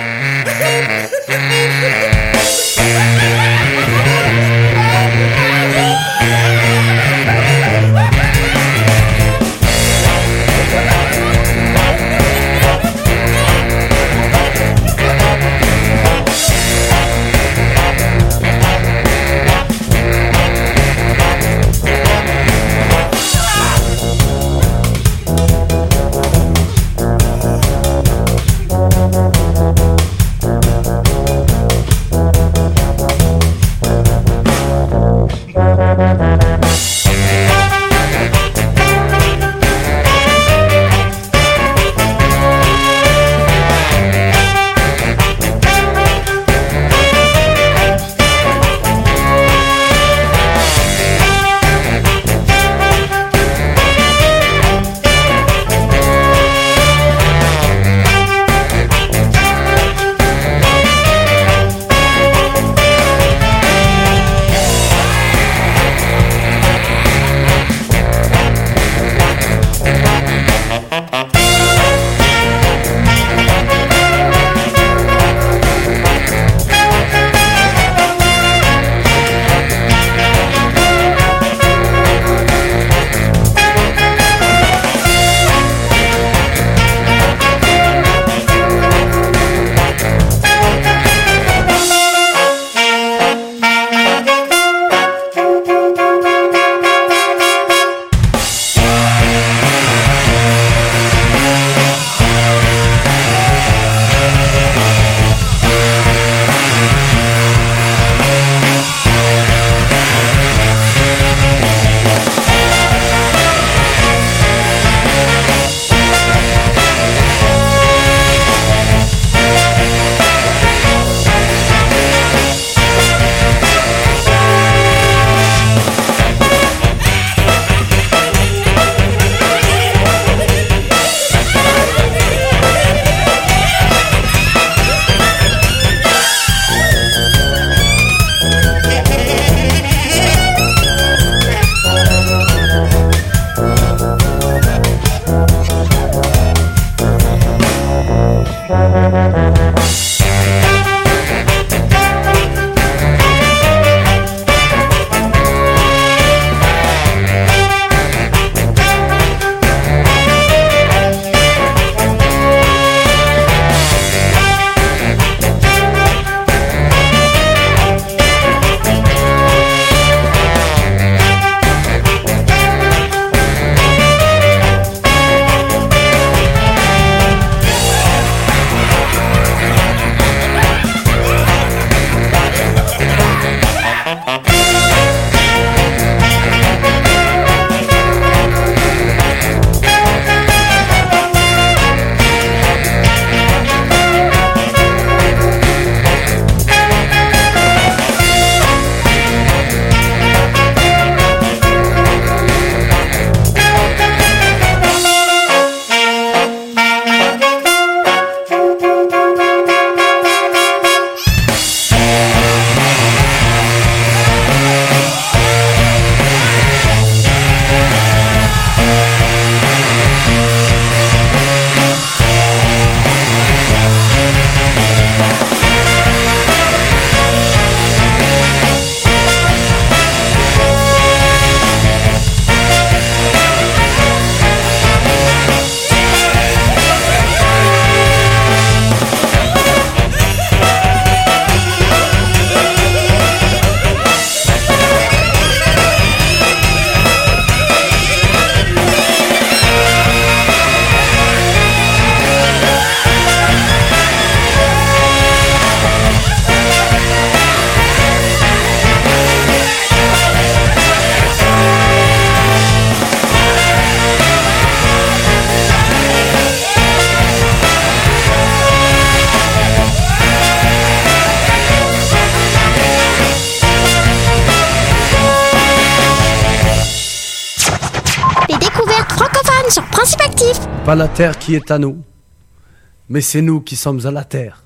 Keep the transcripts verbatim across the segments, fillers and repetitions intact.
Pas la terre qui est à nous, mais c'est nous qui sommes à la terre.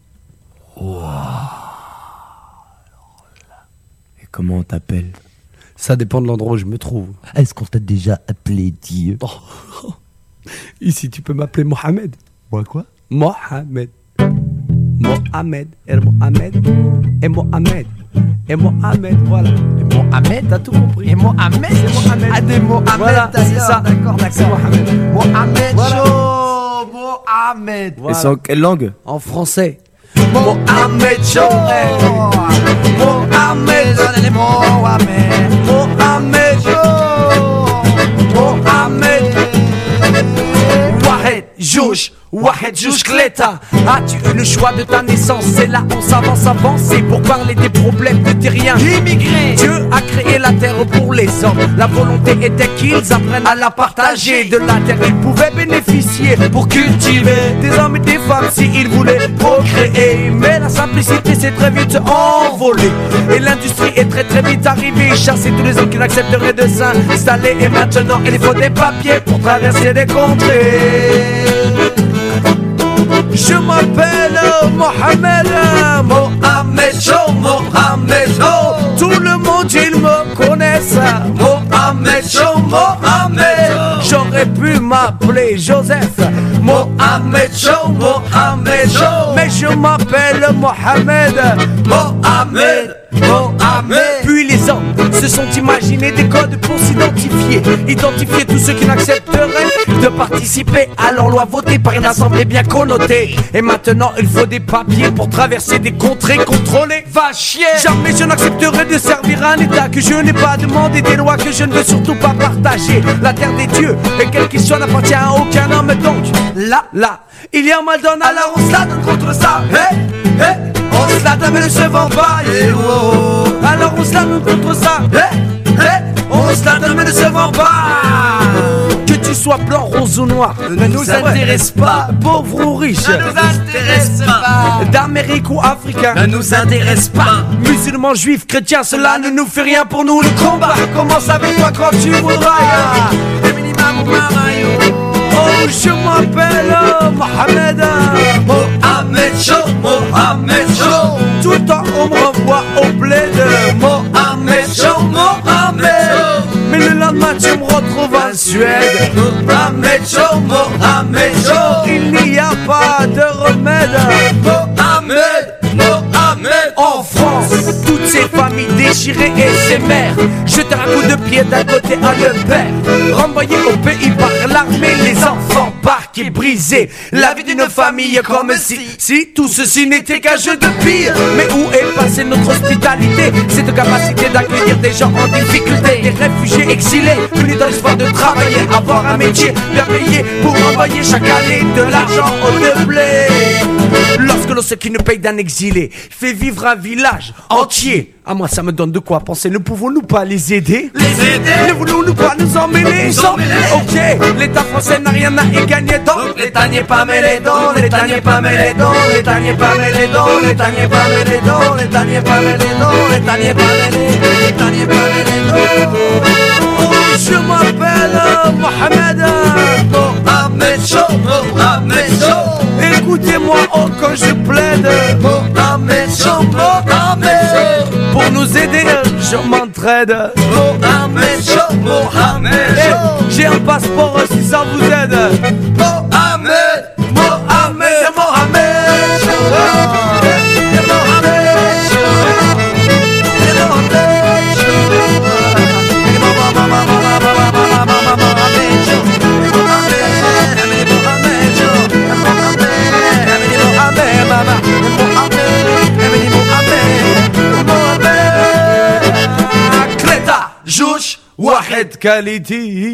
Wow. Et comment on t'appelle? Ça dépend de l'endroit où je me trouve. Est-ce qu'on t'a déjà appelé Dieu? Oh. Ici, tu peux m'appeler Mohamed. Moi quoi? Mohamed. Mohamed, El Mohamed, et Mohamed, et Mohamed, voilà. Et Mohamed, t'as tout compris. Et Mohamed, c'est Mohamed. Ah, des Mohamed, voilà, c'est ça. D'accord, d'accord. C'est Mohamed. Mohamed, voilà. Joe, Mohamed. Voilà. Et c'est en quelle langue? En français. Mohamed, Joe, Mohamed, Mohamed, Mohamed, Joe, Mohamed, Wahed, Jouch. Wahed Jouch Kleta. As-tu eu le choix de ta naissance? C'est là on s'avance, avancer pour parler des problèmes de tes riens. Immigrés. Dieu a créé la terre pour les hommes. La volonté était qu'ils apprennent à la partager. De la terre ils pouvaient bénéficier pour cultiver des hommes et des femmes s'ils voulaient procréer. Mais la simplicité s'est très vite envolée et l'industrie est très très vite arrivée. Chasser tous les hommes qui n'accepteraient de s'installer. Et maintenant il faut des papiers pour traverser des contrées. Je m'appelle Mohamed, Mohamed Joe, Mohamed Joe. Tout le monde ils me connaissent. Mohamed Joe, Mohamed. J'aurais pu m'appeler Joseph, Mohamed Joe, Mohamed Joe. Mais je m'appelle Mohamed, Mohamed, Mohamed. Puis les hommes se sont imaginés des codes pour s'identifier. Identifier tous ceux qui n'accepteraient de participer à leur loi votée par une assemblée bien connotée. Et maintenant il faut des papiers pour traverser des contrées contrôlées. Va chier. Jamais je n'accepterai de servir un état que je n'ai pas demandé, des lois que je ne veux surtout pas partager. La terre des dieux, et quelle qu'il soit, n'appartient à aucun homme. Donc là, là, il y a un mal donne, alors on se la donne contre ça. Hey, hey. On se la donne mais ne se vend pas, yeah, oh. Alors on se la donne contre ça, hey, hey. On se la donne mais ne se vend pas. Que tu sois blanc, rose ou noir, ne nous intéresse pas. Pauvre ou riche, ne nous intéresse pas. D'Amérique ou africain, ne nous intéresse pas. Musulmans, juifs, chrétiens, cela ne nous fait rien. Pour nous le combat commence avec toi quand tu voudras. Oh, je m'appelle Mohamed, Mohamed Joe, Mohamed Joe. Tout le temps on me renvoie au bled, Mohamed Joe, Mohamed. Mais le lendemain tu me retrouves en Suède, Mohamed Joe, Mohamed Joe. Il n'y a pas de remède, Mohamed, Mohamed. En France, toutes ces familles déchirées et ces mères jetées un coup de pied d'un côté à le père, renvoyés au pays par l'armée, les enfants parqués, brisés. La vie d'une famille comme si, si tout ceci n'était qu'un jeu de pire. Mais où est passée notre hospitalité, cette capacité d'accueillir des gens en difficulté, des réfugiés exilés, venus dans l'espoir de travailler, avoir un métier bien payé pour envoyer chaque année de l'argent au blé. Lorsque l'on sait qu'il ne paye d'un exilé fait vivre un village entier, à moi ça me donne de quoi penser. Ne pouvons-nous pas les aider? Les aider? Ne voulons-nous pas nous emmêler? Nous emmêler? Ok, l'État français n'a rien à y gagner, donc l'État n'y est pas mêlé, donc l'État n'y est pas mêlé, donc l'État n'y est pas mêlé, donc l'État n'y est pas mêlé, donc l'État n'y est pas mêlé, donc l'État n'y est pas mêlé, l'État n'y est pas mêlé, donc. Oh, je m'appelle Mohamed, Mohamed Joe, Mohamed Joe. Écoutez-moi oh quand je plaide, Mohamed Joe, Mohamed. Pour nous aider, je m'entraide, Mohamed Joe, Mohamed. Hey, j'ai un passeport si ça vous aide, Mohamed, Mohamed, Mohamed, Jouch, Wahed Quality.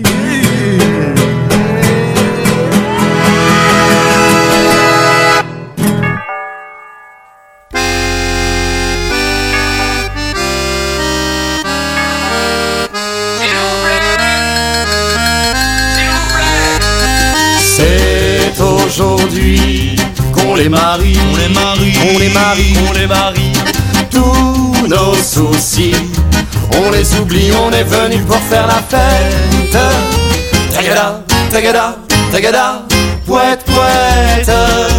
C'est aujourd'hui qu'on les marie, on les marie, on les marie, on les marie. Tous nos soucis, on les oublie, on est venu pour faire la fête. Tagada, tagada, tagada, poète, poète.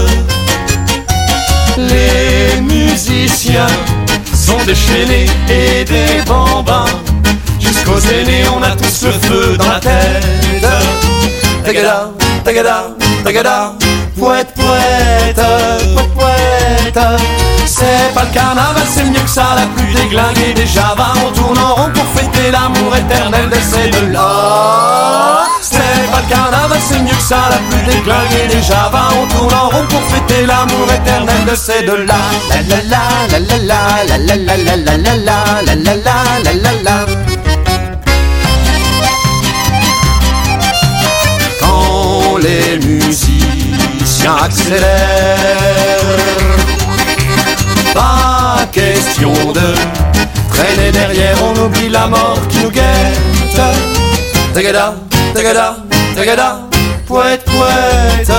Les musiciens sont déchaînés et des bambins. Jusqu'aux aînés, on a tous le feu dans la tête. Tagada, tagada, tagada, Poète, poète, poète, poète. C'est pas le carnaval, c'est mieux que ça. La pluie déglinguée des Javas, on tourne en rond pour fêter l'amour éternel de ces deux-là. C'est pas le carnaval, c'est mieux que ça. La pluie déglinguée des Javas, on tourne en rond pour fêter l'amour éternel de ces deux-là. La la la la la la la la la la la la la la la la la. Quand les musiciens accélèrent, pas question de traîner derrière, on oublie la mort qui nous guette. Tagada, tagada, tagada, poète, poète.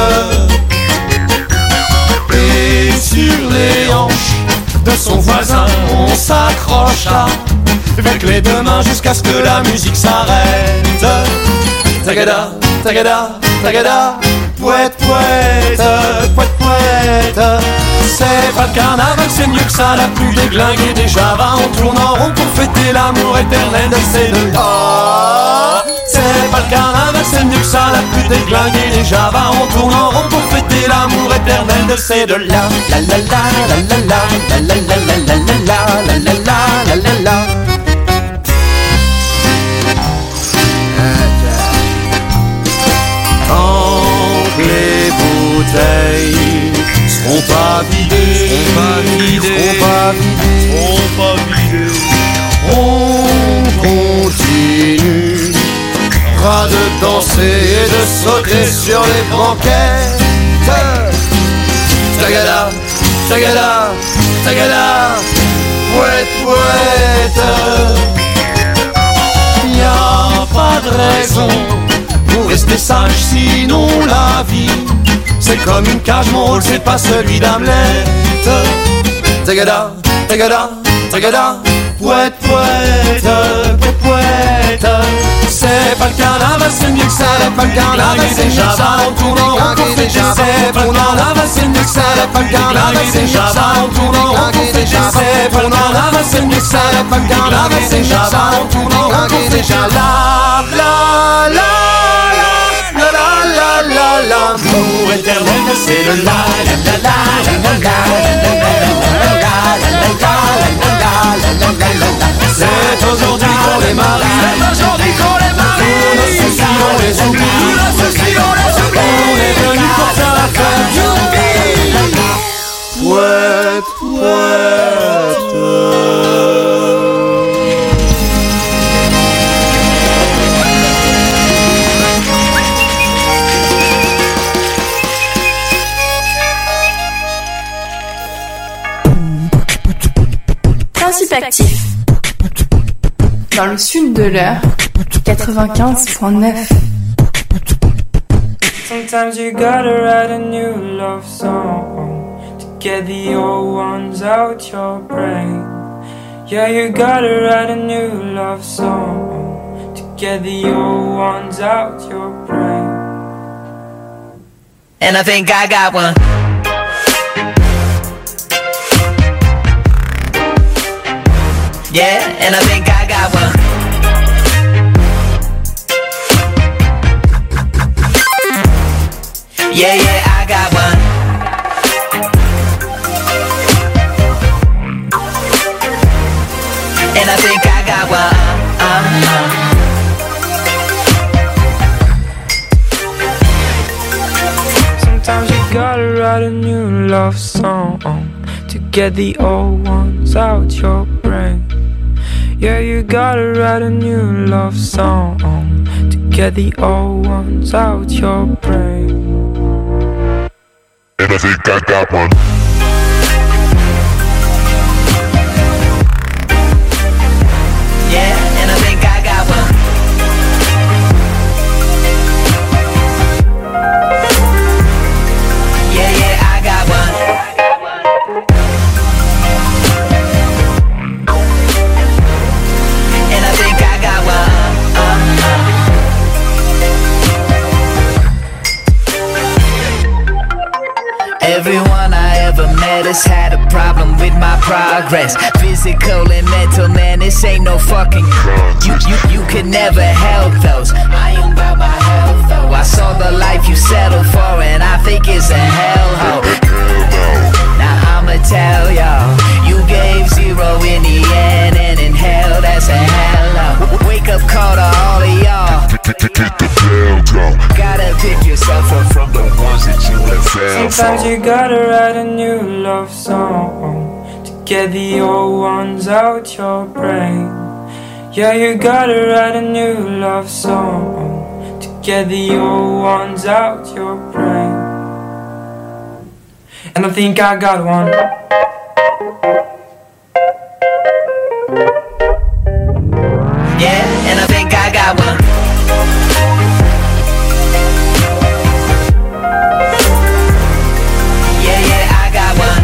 Et sur les hanches de son voisin, on s'accrocha avec les deux mains jusqu'à ce que la musique s'arrête. Tagada, tagada, tagada, poète, poète, poète, poète. C'est pas le carnaval, c'est mieux que ça. La pluie déglinguée des Javas, on tourne en rond pour fêter l'amour éternel de ces deux-là. C'est pas le carnaval, c'est mieux que ça. La pluie déglinguée des Javas, on tourne en rond pour fêter l'amour éternel de ces deux-là. La la la la la la la la la la la la la la la la la. Quand les bouteilles seront pas vidées, seront pas vidées, seront pas vidées, on continuera de danser et de sauter sur les banquettes. Tagada, tagada, tagada, poète, poète. Y'a pas de raison pour rester sage, sinon la vie c'est comme une cage, mon rôle c'est pas celui d'Hamlet. Tagada, tagada, tagada, poète, poète, poète, poète. C'est pas le carnaval, c'est mieux que ça. C'est pas le carnaval, c'est mieux que ça. On tourne en rond pour fêter. C'est pas le carnaval, c'est mieux que ça. C'est pas le carnaval, c'est mieux que ça. On tourne en rond pour fêter. C'est pas le carnaval, c'est mieux que ça. C'est pas le carnaval, c'est mieux que ça. On tourne en rond pour fêter. La la la. L'amour éternel de ces deux-là. C'est aujourd'hui qu'on les marie. C'est aujourd'hui qu'on les marie. Tous nos soucis on les oublie. Tous nos soucis on les oublie. On est venu pour faire la fête. Poète, poète. Principe actif. Dans le sud de l'heure, quatre-vingt-quinze virgule neuf. Sometimes you gotta write a new love song to get the old ones out your brain. Yeah, you gotta write a new love song to get the old ones out your brain. And I think I got one. Yeah, and I think I got one. Yeah, yeah, I got one. And I think I got one. Uh, uh. Sometimes you gotta write a new love song to get the old ones out your brain. Yeah, you gotta write a new love song to get the old ones out your brain. And I think I got one. Yeah, and I think I got one. Yeah, yeah, I got one. And I think I got one. Uh, uh. Everyone I ever met has had a problem with my progress. Physical and mental, man, this ain't no fucking. You, you, you could never help those. I ain't about my health though. I saw the life you settled for, and I think it's a hellhole. Now I'ma tell y'all, you gave zero in the end, and in hell that's a hello. Wake up call to all of y'all. Gotta pick yourself up from the ones that you have fell. Sometimes you gotta write a new love song to get the old ones out your brain. Yeah, you gotta write a new love song to get the old ones out your brain. And I think I got one. Yeah, and I think I got one. Yeah, yeah, I got one.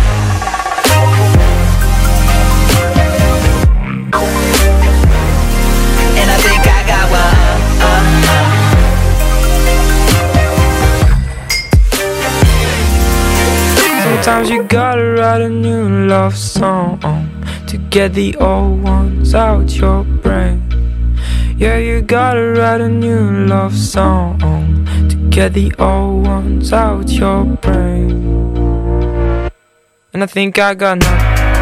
And I think I got one. Uh, uh. Sometimes you gotta write a new love song to get the old ones out your brain. Yeah, you gotta write a new love song to get the old ones out your brain. And I think I got none.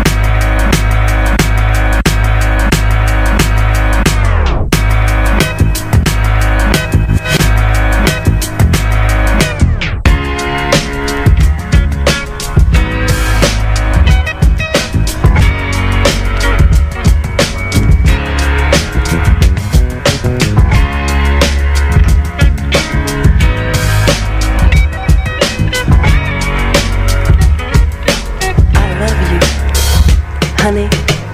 Honey,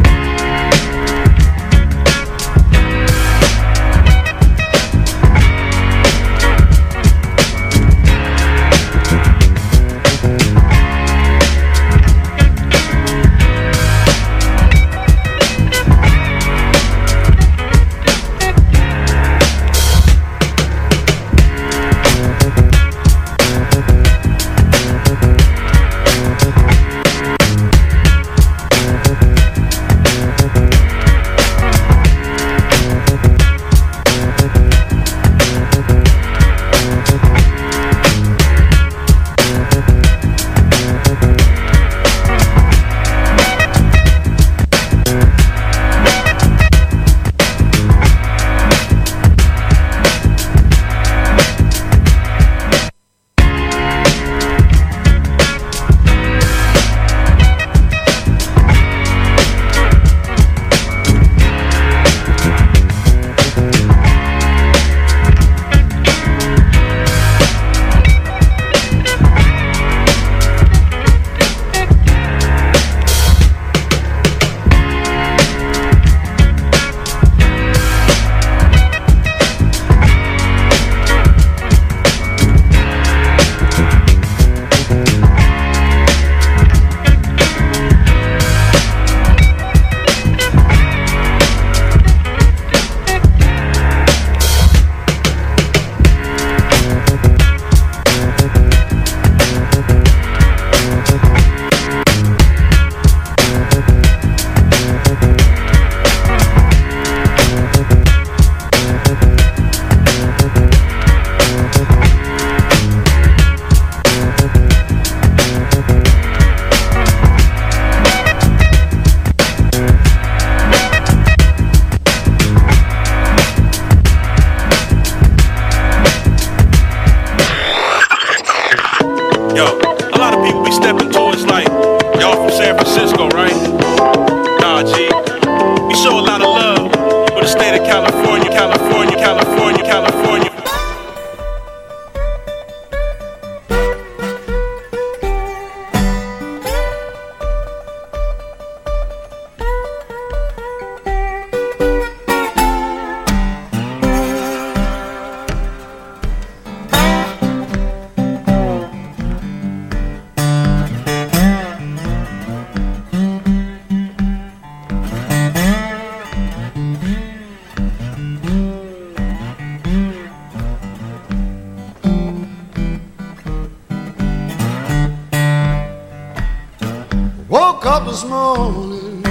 Woke up this morning,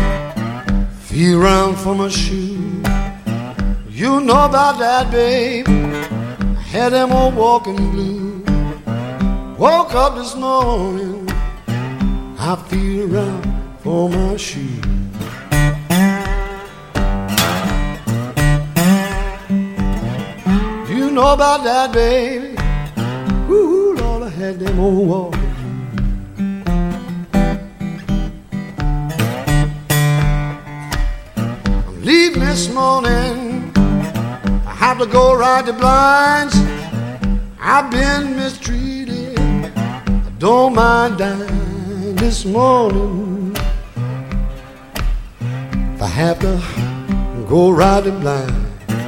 feel round for my shoe. You know about that, babe. had them old walking blues. Woke up this morning, I feel around for my shoes. You know about that, baby? Ooh, Lord, I had them old walking. Leaving this morning, I have to go ride the blinds. I've been mistreated, I don't mind dying this morning. If I have to go ride the blinds.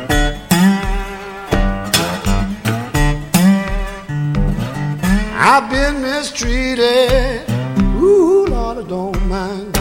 I've been mistreated, ooh, Lord, I don't mind.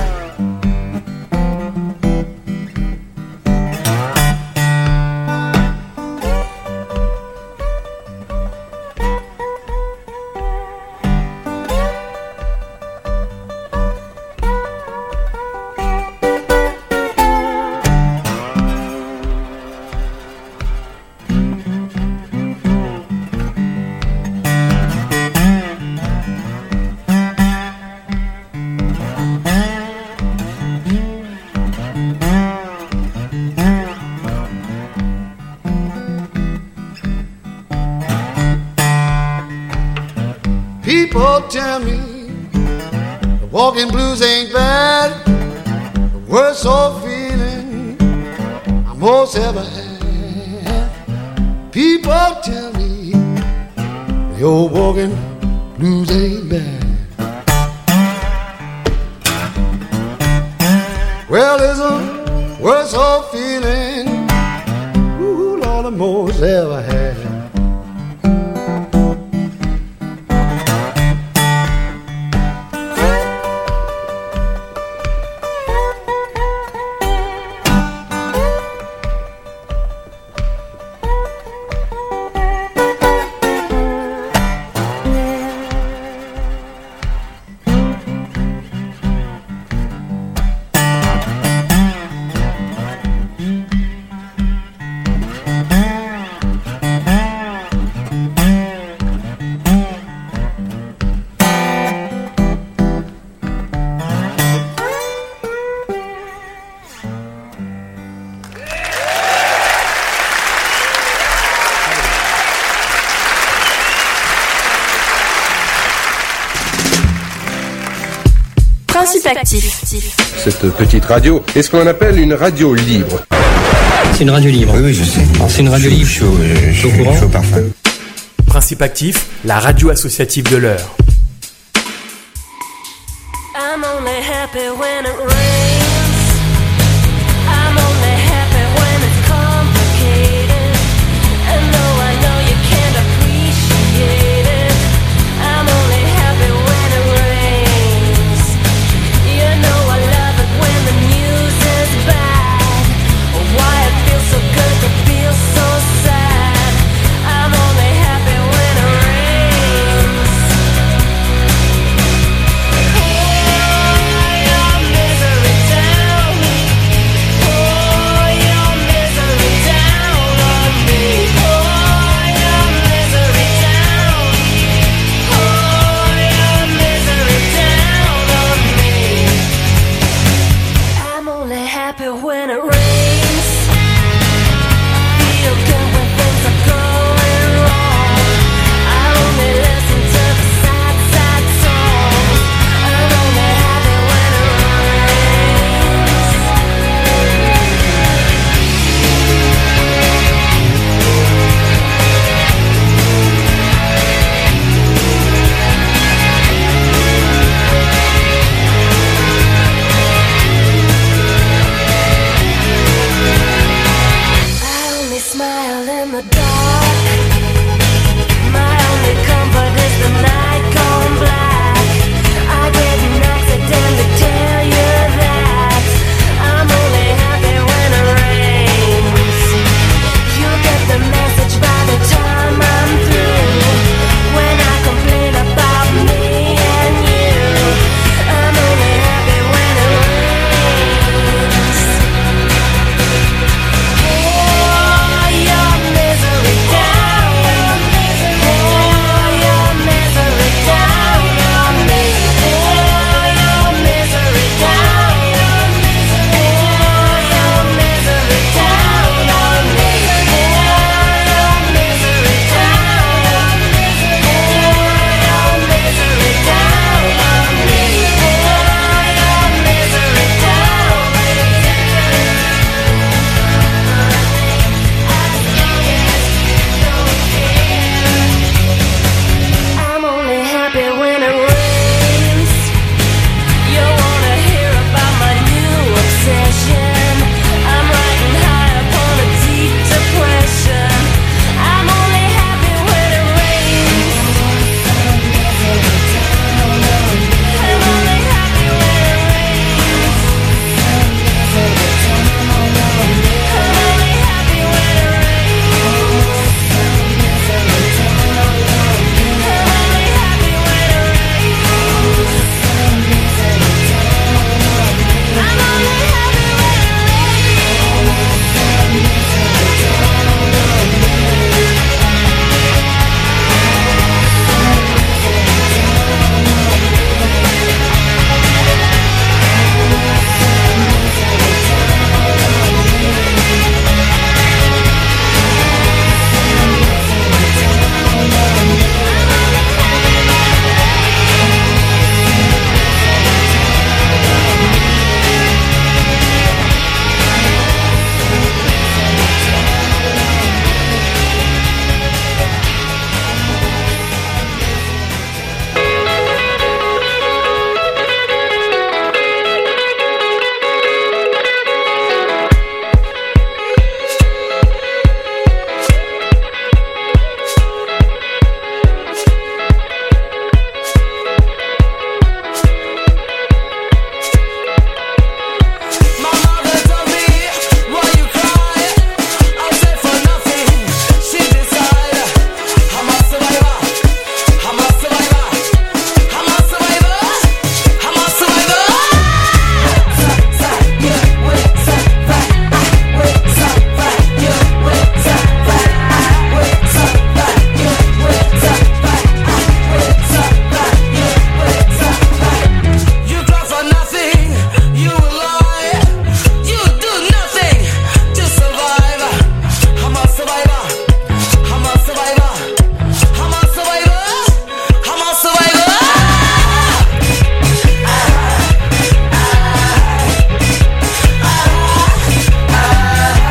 People tell me the walking blues ain't bad. The worst old feeling I most ever had. People tell me the old walking blues ain't bad. Well, there's a worst old feeling, ooh, Lord, I most ever had. Principe actif. Cette petite radio est ce qu'on appelle une radio libre. C'est une radio libre. Oui, oui, je sais. C'est une radio je, libre. Je, je, je, au courant. Je suis au parfum. Principe actif, la radio associative de l'heure. I'm only happy when it rains. I'm only happy when it's complicated. And though I know you can't appreciate it, I'm only happy when it rains. You know I love it when the news is bad. Why it feels so good to feel so sad. I'm only happy when it rains. Oh, your misery down. Oh, your misery down on me. Oh, your misery down. Oh, your misery down on me. I'm only happy when it rains. Feel good when things are going wrong. I only listen to the sad, sad songs. I'm only happy when it rains. I'm only happy